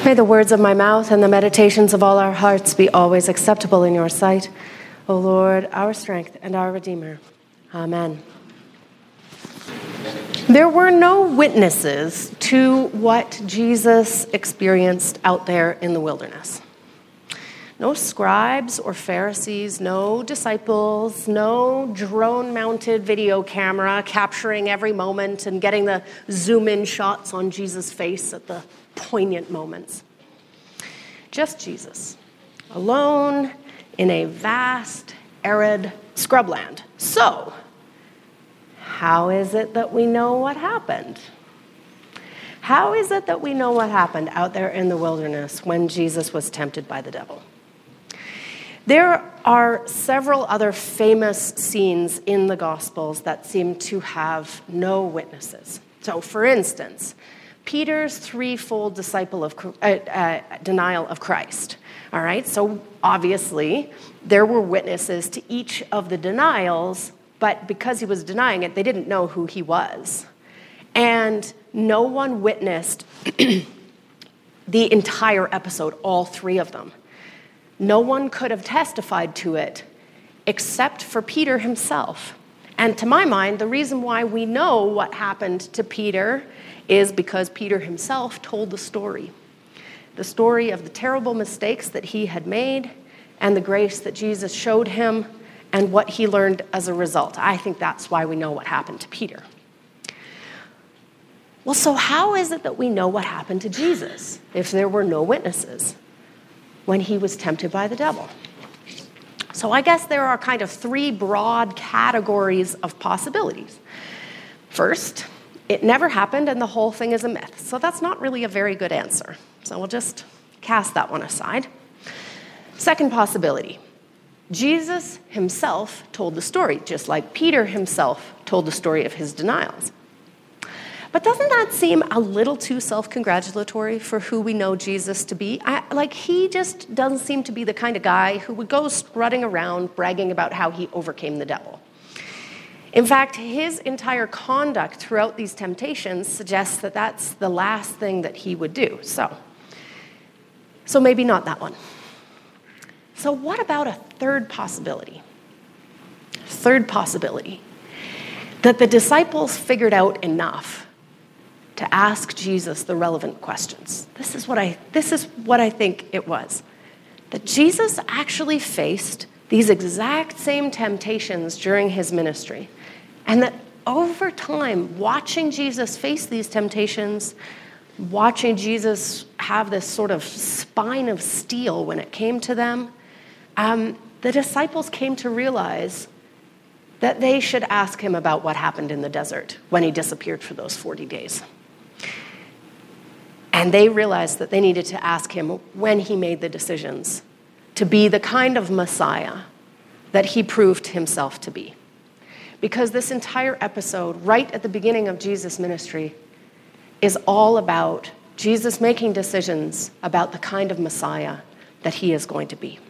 May the words of my mouth and the meditations of all our hearts be always acceptable in your sight, O Lord, our strength and our Redeemer. Amen. There were no witnesses to what Jesus experienced out there in the wilderness. No scribes or Pharisees, no disciples, no drone-mounted video camera capturing every moment and getting the zoom-in shots on Jesus' face at the poignant moments. Just Jesus, alone in a vast, arid scrubland. So, how is it that we know what happened? How is it that we know what happened out there in the wilderness when Jesus was tempted by the devil? There are several other famous scenes in the Gospels that seem to have no witnesses. So, for instance, Peter's threefold denial of Christ. All right, so obviously there were witnesses to each of the denials, but because he was denying it, they didn't know who he was. And no one witnessed the entire episode, all three of them. No one could have testified to it except for Peter himself. And to my mind, the reason why we know what happened to Peter is because Peter himself told the story of the terrible mistakes that he had made and the grace that Jesus showed him and what he learned as a result. I think that's why we know what happened to Peter. Well, so how is it that we know what happened to Jesus if there were no witnesses when he was tempted by the devil? So I guess there are kind of three broad categories of possibilities. First, it never happened and the whole thing is a myth. So that's not really a very good answer. So we'll just cast that one aside. Second possibility, Jesus himself told the story, just like Peter himself told the story of his denials. But doesn't that seem a little too self-congratulatory for who we know Jesus to be? He just doesn't seem to be the kind of guy who would go strutting around bragging about how he overcame the devil. In fact, his entire conduct throughout these temptations suggests that that's the last thing that he would do. So maybe not that one. So what about a third possibility? Third possibility, that the disciples figured out enough to ask Jesus the relevant questions. This is what I think it was. That Jesus actually faced these exact same temptations during his ministry. And that over time, watching Jesus face these temptations, watching Jesus have this sort of spine of steel when it came to them, the disciples came to realize that they should ask him about what happened in the desert when he disappeared for those 40 days. And they realized that they needed to ask him when he made the decisions to be the kind of Messiah that he proved himself to be. Because this entire episode, right at the beginning of Jesus' ministry, is all about Jesus making decisions about the kind of Messiah that he is going to be.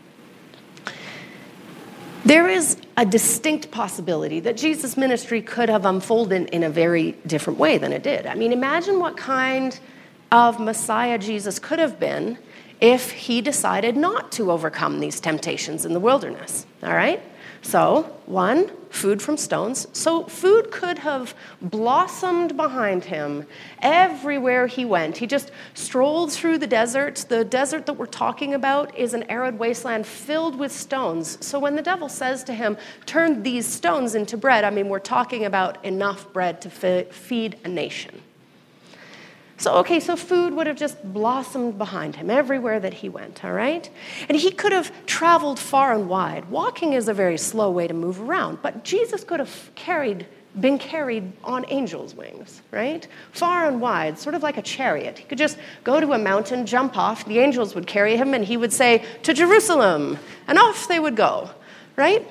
There is a distinct possibility that Jesus' ministry could have unfolded in a very different way than it did. I mean, imagine what kind of Messiah Jesus could have been if he decided not to overcome these temptations in the wilderness, all right? So, one, food from stones. So food could have blossomed behind him everywhere he went. He just strolled through the desert. The desert that we're talking about is an arid wasteland filled with stones. So when the devil says to him, turn these stones into bread, I mean, we're talking about enough bread to feed a nation. So food would have just blossomed behind him everywhere that he went, all right? And he could have traveled far and wide. Walking is a very slow way to move around, but Jesus could have been carried on angels' wings, right? Far and wide, sort of like a chariot. He could just go to a mountain, jump off, the angels would carry him, and he would say, to Jerusalem, and off they would go, right?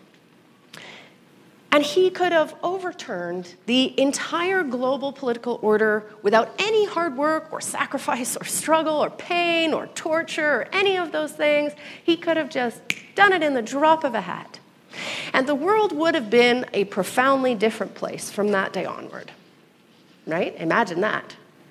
And he could have overturned the entire global political order without any hard work or sacrifice or struggle or pain or torture or any of those things. He could have just done it in the drop of a hat. And the world would have been a profoundly different place from that day onward, right? Imagine that.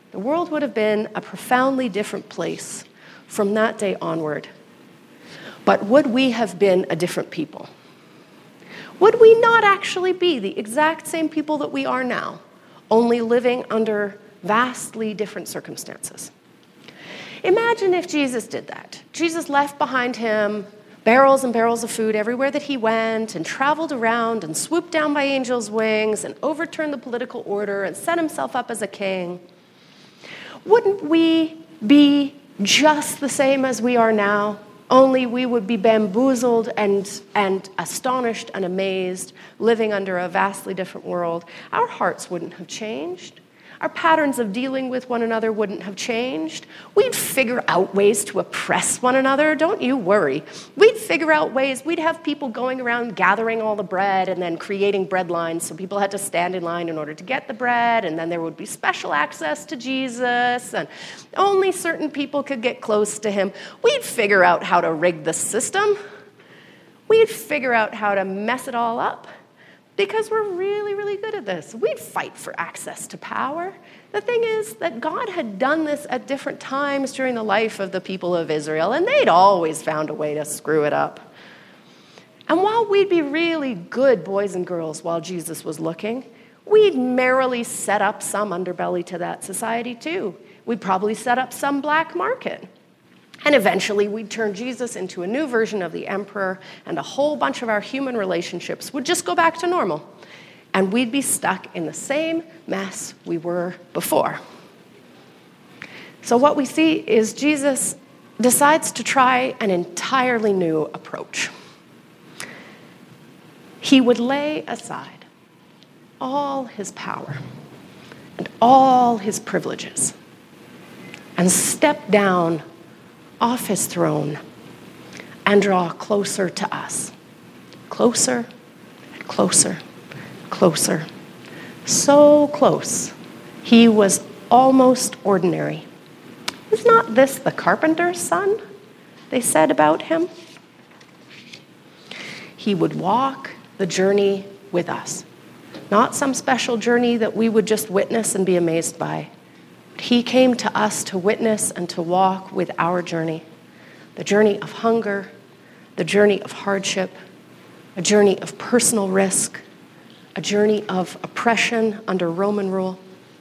The world would have been a profoundly different place from that day onward. But would we have been a different people? Would we not actually be the exact same people that we are now, only living under vastly different circumstances? Imagine if Jesus did that. Jesus left behind him barrels and barrels of food everywhere that he went, and traveled around and swooped down by angels' wings and overturned the political order and set himself up as a king. Wouldn't we be just the same as we are now? Only we would be bamboozled and astonished and amazed, living under a vastly different world. Our hearts wouldn't have changed. Our patterns of dealing with one another wouldn't have changed. We'd figure out ways to oppress one another, don't you worry. We'd figure out ways. We'd have people going around gathering all the bread and then creating bread lines, so people had to stand in line in order to get the bread, and then there would be special access to Jesus, and only certain people could get close to him. We'd figure out how to rig the system. We'd figure out how to mess it all up. Because we're really, really good at this. We'd fight for access to power. The thing is that God had done this at different times during the life of the people of Israel, and they'd always found a way to screw it up. And while we'd be really good boys and girls while Jesus was looking, we'd merrily set up some underbelly to that society too. We'd probably set up some black market. And eventually, we'd turn Jesus into a new version of the emperor, and a whole bunch of our human relationships would just go back to normal. And we'd be stuck in the same mess we were before. So what we see is Jesus decides to try an entirely new approach. He would lay aside all his power and all his privileges and step down off his throne and draw closer to us. Closer and closer, closer. So close, he was almost ordinary. Is not this the carpenter's son? They said about him. He would walk the journey with us. Not some special journey that we would just witness and be amazed by. He came to us to witness and to walk with our journey. The journey of hunger, the journey of hardship, a journey of personal risk, a journey of oppression under Roman rule.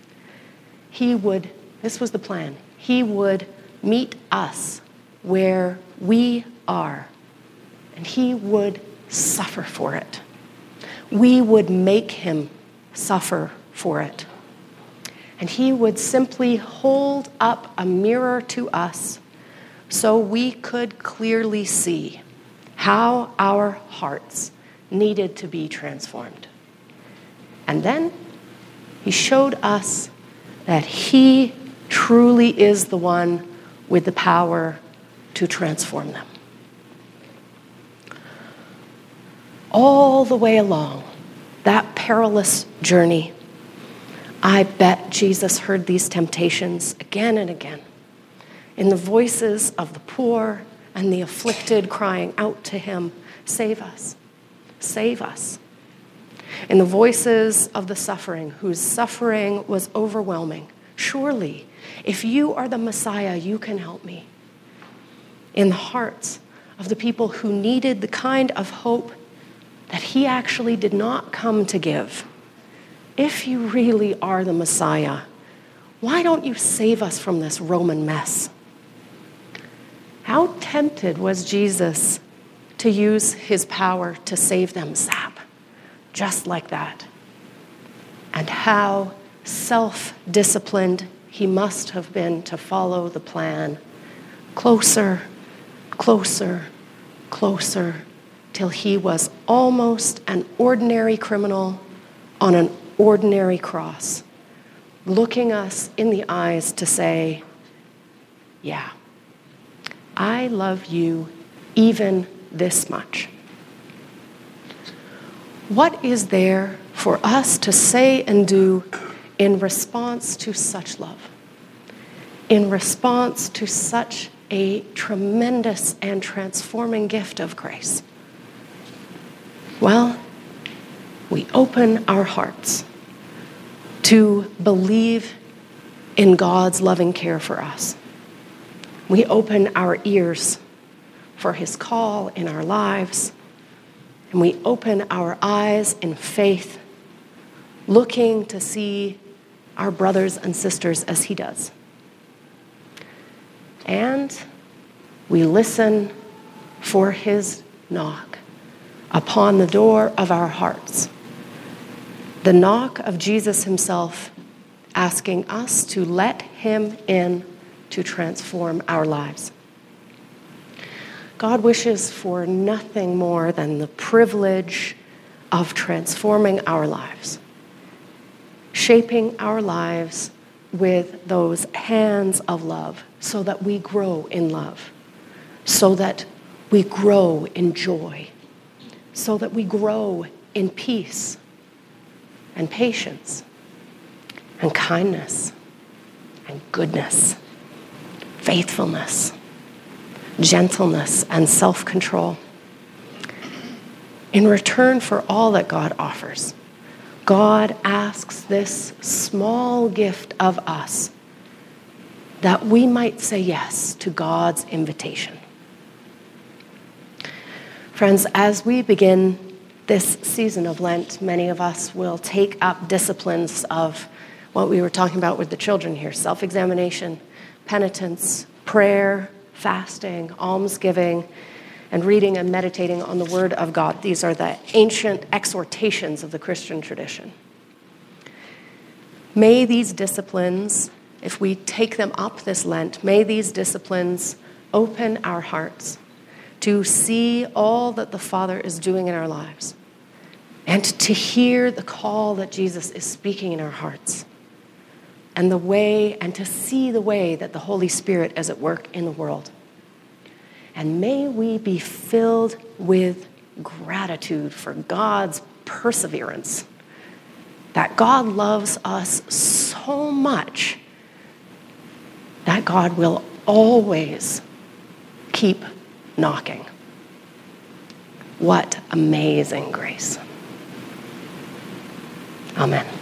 This was the plan, he would meet us where we are, and he would suffer for it. We would make him suffer for it. And he would simply hold up a mirror to us so we could clearly see how our hearts needed to be transformed. And then he showed us that he truly is the one with the power to transform them. All the way along that perilous journey, I bet Jesus heard these temptations again and again in the voices of the poor and the afflicted crying out to him, "Save us, save us." In the voices of the suffering, whose suffering was overwhelming, "Surely, if you are the Messiah, you can help me." In the hearts of the people who needed the kind of hope that he actually did not come to give. If you really are the Messiah, why don't you save us from this Roman mess? How tempted was Jesus to use his power to save them, zap, just like that? And how self-disciplined he must have been to follow the plan. Closer, closer, closer, till he was almost an ordinary criminal on an ordinary cross, looking us in the eyes to say, "Yeah, I love you even this much." What is there for us to say and do in response to such love? In response to such a tremendous and transforming gift of grace? Well, we open our hearts to believe in God's loving care for us. We open our ears for his call in our lives, and we open our eyes in faith, looking to see our brothers and sisters as he does. And we listen for his knock upon the door of our hearts, the knock of Jesus himself, asking us to let him in to transform our lives. God wishes for nothing more than the privilege of transforming our lives, shaping our lives with those hands of love so that we grow in love, so that we grow in joy, so that we grow in peace and patience and kindness and goodness, faithfulness, gentleness, and self-control. In return for all that God offers, God asks this small gift of us that we might say yes to God's invitation. Friends, as we begin this season of Lent, many of us will take up disciplines of what we were talking about with the children here: self-examination, penitence, prayer, fasting, almsgiving, and reading and meditating on the Word of God. These are the ancient exhortations of the Christian tradition. May these disciplines, if we take them up this Lent, may these disciplines open our hearts to see all that the Father is doing in our lives and to hear the call that Jesus is speaking in our hearts, and to see the way that the Holy Spirit is at work in the world. And may we be filled with gratitude for God's perseverance, that God loves us so much that God will always keep knocking. What amazing grace. Amen.